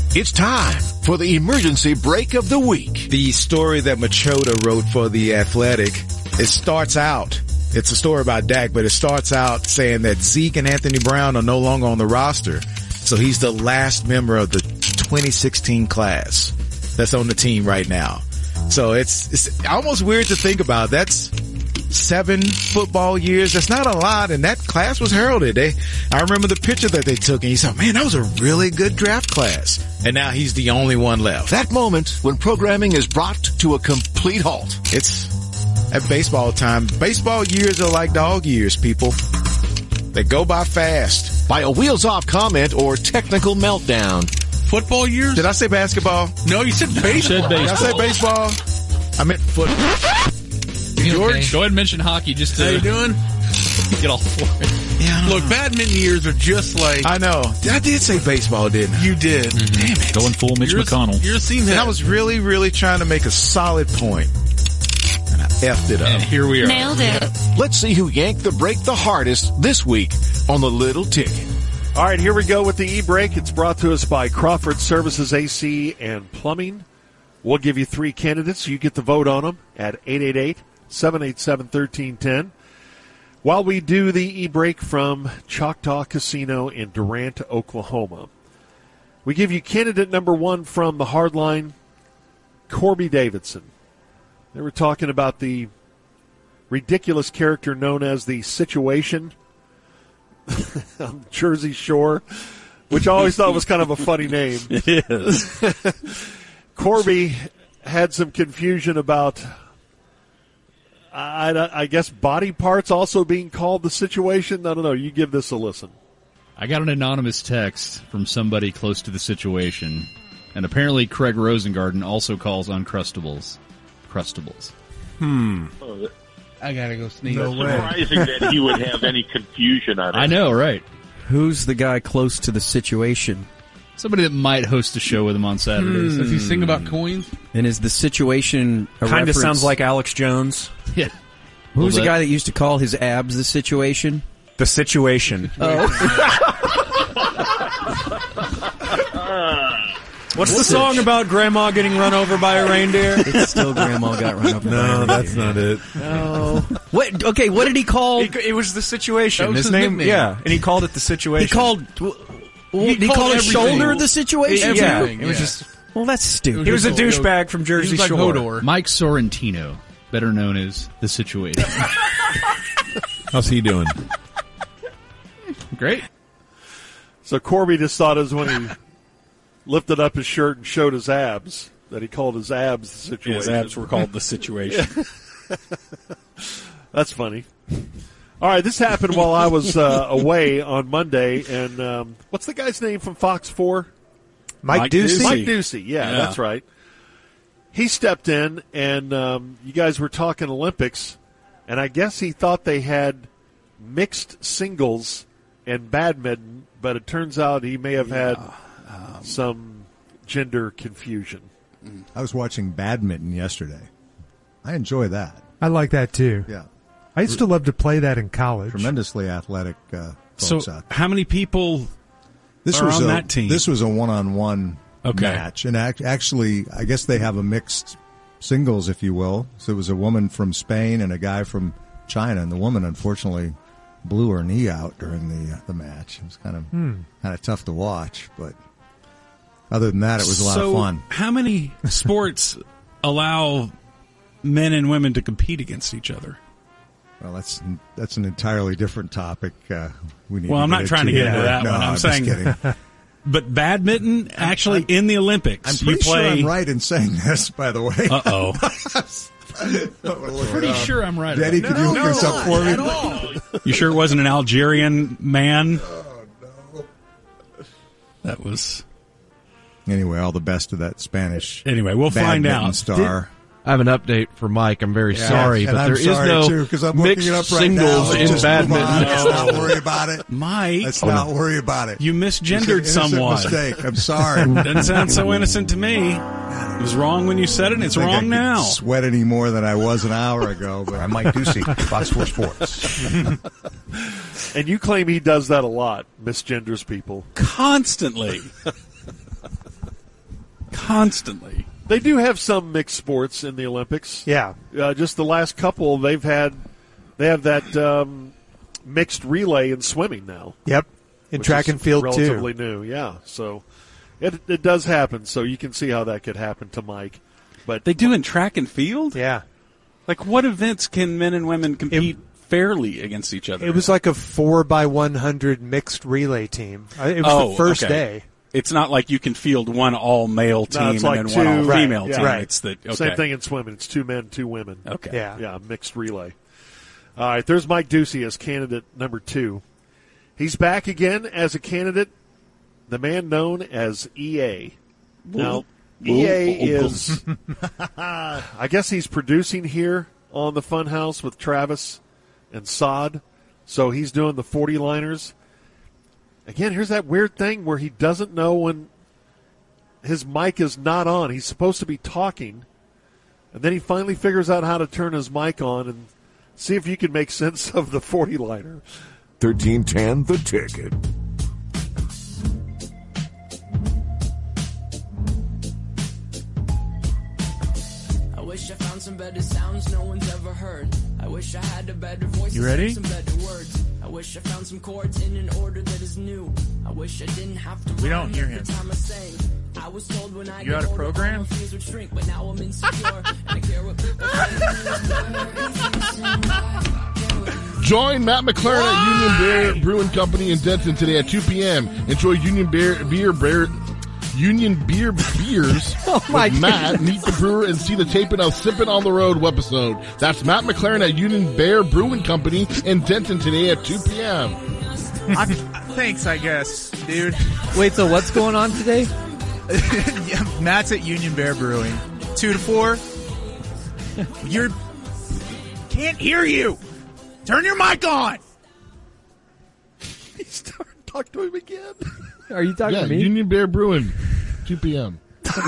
It's time for the emergency break of the week. The story that Machota wrote for The Athletic, it starts out, it's a story about Dak, but it starts out saying that Zeke and Anthony Brown are no longer on the roster. So he's the last member of the 2016 class that's on the team right now. So it's almost weird to think about. That's 7 football years. That's not a lot. And that class was heralded. I remember the picture that they took and he said, man, that was a really good draft class. And now he's the only one left. That moment when programming is brought to a complete halt. It's at baseball time. Baseball years are like dog years, people. They go by fast. By a wheels-off comment or technical meltdown. Football years? Did I say basketball? No, you said baseball. Did I say baseball? I meant football. George, okay. Go ahead and mention hockey just to... How you doing? Get all for it. Yeah, look, badminton years are just like... I know. I did say baseball, didn't I? You did. Mm-hmm. Damn it. Going full Mitch McConnell. You're seeing that. And I was really, really trying to make a solid point. And I effed it up. And here we are. Nailed it. Let's see who yanked the break the hardest this week on the Little Ticket. All right, here we go with the e-break. It's brought to us by Crawford Services AC and Plumbing. We'll give you 3 candidates. You get to vote on them at 888-787-1310. While we do the e-break from Choctaw Casino in Durant, Oklahoma, we give you candidate number 1 from the hardline, Corby Davidson. They were talking about the ridiculous character known as the Situation on Jersey Shore, which I always thought was kind of a funny name. It is. Corby had some confusion about, I guess, body parts also being called the Situation. I don't know. You give this a listen. I got an anonymous text from somebody close to the Situation, and apparently Craig Rosengarten also calls Uncrustables Crustables. I gotta go sneeze. No way. Surprising that he would have any confusion on it. I know, right? Who's the guy close to the Situation? Somebody that might host a show with him on Saturdays. Does he sing about coins? And is the Situation a Kind of reference? sounds like Alex Jones. Yeah. Who's the guy that used to call his abs the Situation? The Situation. What's the song about Grandma getting run over by a reindeer? It's still Grandma got run over by a reindeer. No, that's not it. No. What? Okay, what did he call? It was the Situation. That was his name, yeah, and he called it the Situation. He called. Did he call his shoulder the Situation? Yeah, it was just. Well, that's stupid. He was a douchebag from Jersey He was like Shore. Hodor. Mike Sorrentino, better known as the Situation. How's he doing? Great. So Corby just thought it was when he lifted up his shirt and showed his abs that he called his abs the Situation. His abs were called the Situation. That's funny. All right, this happened while I was away on Monday, and what's the guy's name from Fox 4? Mike Ducey. Mike Ducey, yeah, that's right. He stepped in, and you guys were talking Olympics, and I guess he thought they had mixed singles and badminton, but it turns out he may have had some gender confusion. I was watching badminton yesterday. I enjoy that. I like that too. Yeah. I used to love to play that in college. Tremendously athletic folks So, out there. how many people are on that team? This was a one-on-one match. And actually, I guess they have a mixed singles, if you will. So it was a woman from Spain and a guy from China. And the woman, unfortunately, blew her knee out during the match. It was kind of tough to watch. But other than that, it was a lot of fun. How many sports allow men and women to compete against each other? Well, that's an entirely different topic. I'm not trying to get into that one. I'm saying, just kidding. But badminton, actually, in the Olympics, I'm pretty you play. sure I'm right in saying this, by the way. Uh-oh. Pretty sure I'm right. Daddy, could you look this up for me? You sure it wasn't an Algerian man? Oh, no. That was. Anyway, all the best to that Spanish. Anyway, we'll find out. Star. I have an update for Mike. I'm very sorry, but there is no mixed singles in badminton. Let's not worry about it. Mike. Let's not worry about it. You misgendered someone. Mistake. I'm sorry. Doesn't sound so innocent to me. It was wrong when you said it, and it's wrong now. Sweat any more than I was an hour ago. But I'm Mike Ducey, Fox 4 Sports. And you claim he does that a lot, misgenders people. Constantly. constantly. They do have some mixed sports in the Olympics. Yeah. Just the last couple, they have that mixed relay in swimming now. Yep. In track and field, relatively new, yeah. So it does happen, so you can see how that could happen to Mike. But they do in track and field? Yeah. Like, what events can men and women compete fairly against each other? It was like a 4x100 mixed relay team. It was the first day. It's not like you can field one all-male team it's like and then one all-female team. Right. It's Same thing in swimming. It's 2 men, 2 women. Okay. Yeah, mixed relay. All right, there's Mike Ducey as candidate number 2. He's back again as a candidate, the man known as EA. Now, EA is, I guess he's producing here on the Funhouse with Travis and Sod, so he's doing the 40-liners. Again, here's that weird thing where he doesn't know when his mic is not on. He's supposed to be talking, and then he finally figures out how to turn his mic on and see if you can make sense of the 40-liner. 1310 The Ticket. I wish I found some better sounds no one's ever heard. I wish I had a better voice. You ready? Some better words. I wish I found some chords in an order that is new. I wish I didn't have to. We don't hear him. Time I sang. I was told when I You out of program? would shrink, but now I'm insecure. And I care what people Join Matt McLaren at Union Beer Brewing Company in Denton today at 2 p.m. Enjoy Union beers with Matt, meet the brewer, and see the taping of Sippin' on the Road episode. That's Matt McLaren at Union Bear Brewing Company in Denton today at 2 p.m. Thanks, I guess, dude. Wait, so what's going on today? Yeah, Matt's at Union Bear Brewing. 2 to 4. Can't hear you. Turn your mic on. He's starting to talk to him again. Are you talking to me? Union Bear Brewing, 2 p.m.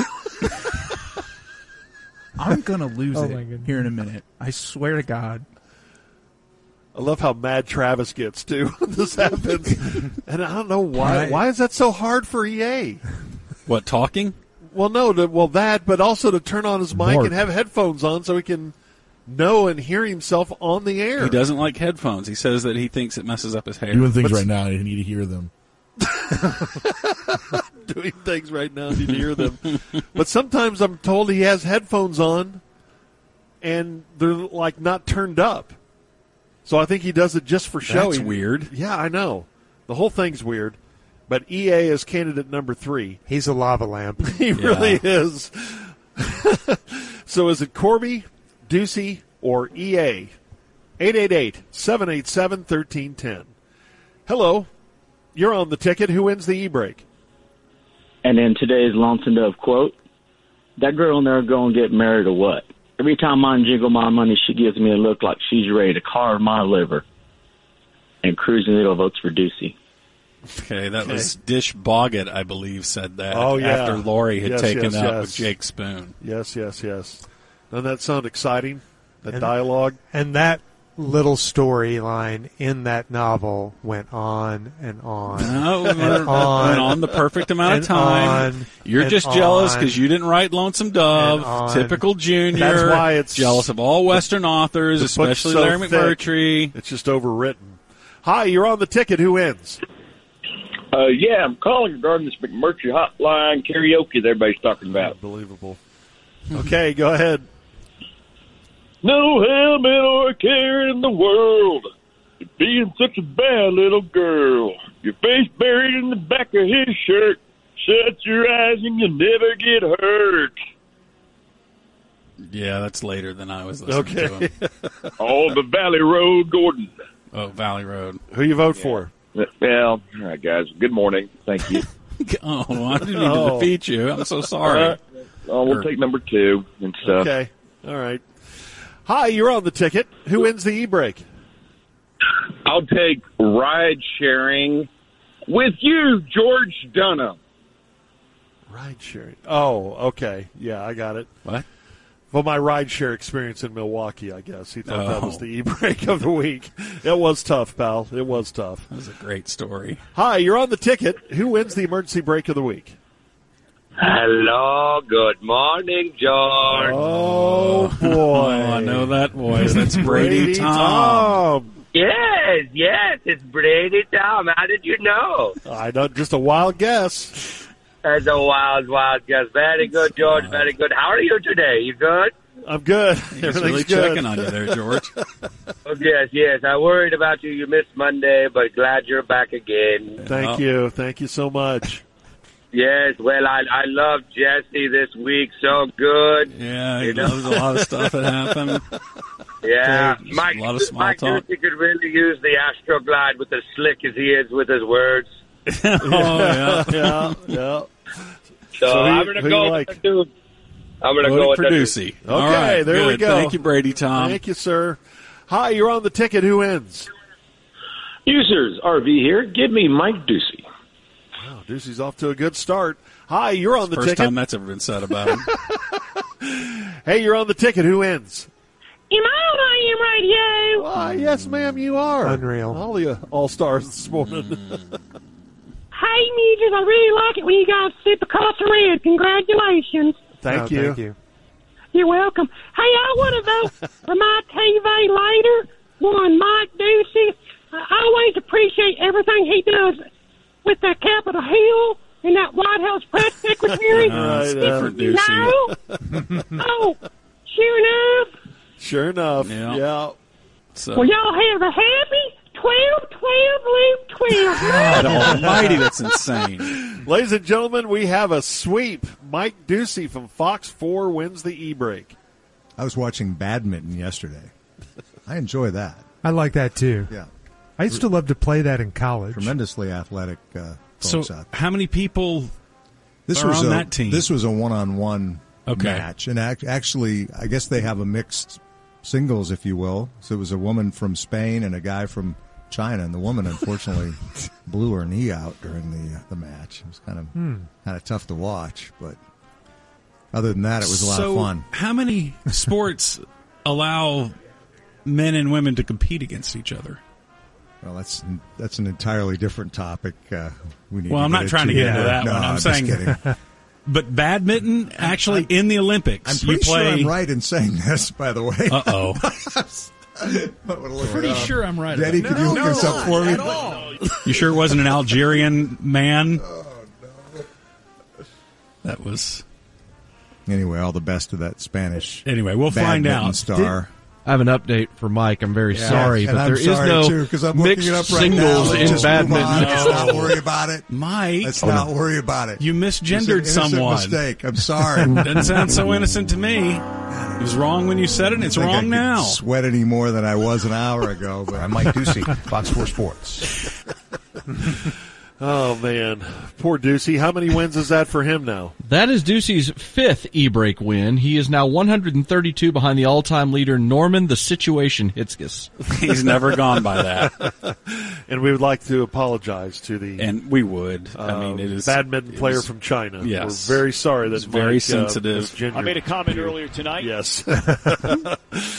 I'm going to lose it here in a minute. I swear to God. I love how mad Travis gets, too, when this happens. And I don't know why. Right. Why is that so hard for EA? What, talking? Well, no, that, but also to turn on his mic and have headphones on so he can know and hear himself on the air. He doesn't like headphones. He says that he thinks it messes up his hair. Doing things right now, you need to hear them. Doing things right now, you need to hear them. But sometimes I'm told he has headphones on, and they're, like, not turned up. So I think he does it just for show. That's weird. Yeah, I know. The whole thing's weird. But EA is candidate number 3. He's a lava lamp. He really is. So is it Corby, Ducey, or EA? 888-787-1310. Hello. You're on the ticket. Who wins the e-break? And in today's Lonesome Dove quote, that girl in there going to get married or what? Every time I jiggle my money, she gives me a look like she's ready to carve my liver. And Cruising Needle votes for Ducey. Okay, that was Dish Boggett, I believe, said that after Lori had taken up with Jake Spoon. Yes. Doesn't that sound exciting, that dialogue? And that little storyline in that novel went on and on. Went on the perfect amount of time. You're just jealous because you didn't write Lonesome Dove. Typical Junior. That's why it's jealous of all Western authors, especially Larry McMurtry. It's just overwritten. Hi, you're on the ticket. Who wins? Yeah, I'm calling regarding this McMurtry hotline karaoke that everybody's talking about. Unbelievable. Okay, go ahead. No helmet or care in the world. Being such a bad little girl. Your face buried in the back of his shirt. Shut your eyes and you'll never get hurt. Yeah, that's later than I was listening to him. On the Valley Road, Gordon. Oh, Valley Road. Who you vote for? Well, all right, guys. Good morning. Thank you. I didn't mean to defeat you. I'm so sorry. We'll take number 2 and stuff. Okay. All right. Hi, you're on the ticket. Who wins the e-break? I'll take ride sharing with you, George Dunham. Ride sharing. Oh, okay. Yeah, I got it. What? Well, my ride share experience in Milwaukee, I guess. He thought that was the e-break of the week. It was tough, pal. It was tough. That was a great story. Hi, you're on the ticket. Who wins the emergency break of the week? Hello, good morning, George. Oh, boy. I know that voice. That's Brady Tom. Yes, it's Brady Tom. How did you know? I know, just a wild guess. That's a wild guess. Very good, George. Very good. How are you today? You good? I'm good. He's really checking on you there, George. Yes. I worried about you. You missed Monday, but glad you're back again. Thank you. Thank you so much. Yes, well, I love Jesse this week. So good. Yeah, he loves a lot of stuff that happened. Yeah, a lot of small Mike talk. Ducey could really use the Astroglide with as slick as he is with his words. Yeah. So I'm going to go with the dude. I'm going to go with Ducey. Okay, All right, there we good. go. Thank you, Brady Tom. Thank you, sir. Hi, you're on the ticket. Who wins? Users, RV here. Give me Mike Ducey. Oh, Ducey's off to a good start. Hi, you're on the First ticket. time that's ever been said about him. Hey, you're on the ticket. Who wins? Am I on IM Radio? Yes, ma'am, you are. Unreal. All the all-stars this morning. Hey, Nugent, I really like it when you guys sip across the red. Congratulations. Thank you. Thank you. You're welcome. Hey, I want to vote for my TV later. One, Mike Ducey. I always appreciate everything he does with the Capitol Hill and that White House press secretary. Different Ducey. Oh, sure enough. Sure enough. Yeah. So. Well, y'all have a happy 12-12-12. God almighty, that's insane. Ladies and gentlemen, we have a sweep. Mike Ducey from Fox 4 wins the e-break. I was watching badminton yesterday. I enjoy that. I like that, too. Yeah. I used to love to play that in college. Tremendously athletic folks So, out there. how many people This are was on a, that team? This was a one-on-one Okay. match. And actually, I guess they have a mixed singles, if you will. So it was a woman from Spain and a guy from China, and the woman unfortunately blew her knee out during the match. It was kind of tough to watch, but other than that, it was a lot of fun. How many sports allow men and women to compete against each other? Well, that's an entirely different topic. I'm not trying to get into that one. I'm saying, just kidding. But badminton, actually, in the Olympics, I'm pretty you play. sure I'm right in saying this. By the way. Uh-oh. Pretty sure I'm right. Daddy, could you look this up for me? You sure it wasn't an Algerian man? Oh, no. That was. Anyway, all the best to that Spanish. Anyway, we'll find out. Star. I have an update for Mike. I'm very sorry, but there is no no mixed singles in badminton. Let's not worry about it. Mike. Let's not worry about it. You misgendered someone. Mistake. I'm sorry. Doesn't sound so innocent to me. It was wrong when you said it, and it's wrong now. Sweat any more than I was an hour ago. But I'm Mike Ducey, Fox 4 Sports. Oh, man. Poor Ducey. How many wins is that for him now? That is Ducey's fifth e-break win. He is now 132 behind the all-time leader, Norman the Situation Hitzges. He's never gone by that. And we would like to apologize to the... And we would. I mean, it is... badminton player from China. Yes. We're very sorry that Mike, very sensitive. I made a comment earlier tonight. Yes.